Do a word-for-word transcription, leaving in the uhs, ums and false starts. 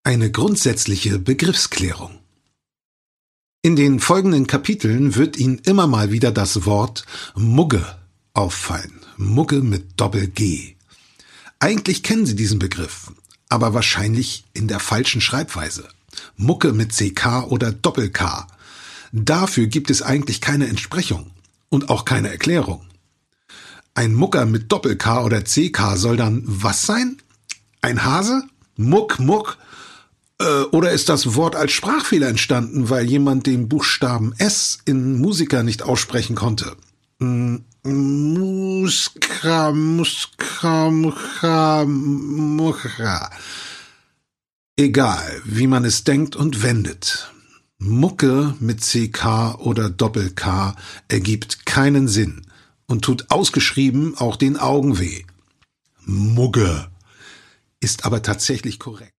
Eine grundsätzliche Begriffsklärung. In den folgenden Kapiteln wird Ihnen immer mal wieder das Wort Mugge auffallen. Mugge mit Doppel-G. Eigentlich kennen Sie diesen Begriff, aber wahrscheinlich in der falschen Schreibweise. Mucke mit C K oder Doppel-K. Dafür gibt es eigentlich keine Entsprechung und auch keine Erklärung. Ein Mucker mit Doppel-K oder C K soll dann was sein? Ein Hase? Muck, Muck? Äh, oder ist das Wort als Sprachfehler entstanden, weil jemand den Buchstaben S in Musiker nicht aussprechen konnte? Hm, Muska, Muska, Mucha, Mucha. Egal, wie man es denkt und wendet. Mucke mit C K oder Doppel-K ergibt keinen Sinn und tut ausgeschrieben auch den Augen weh. Mugge ist aber tatsächlich korrekt.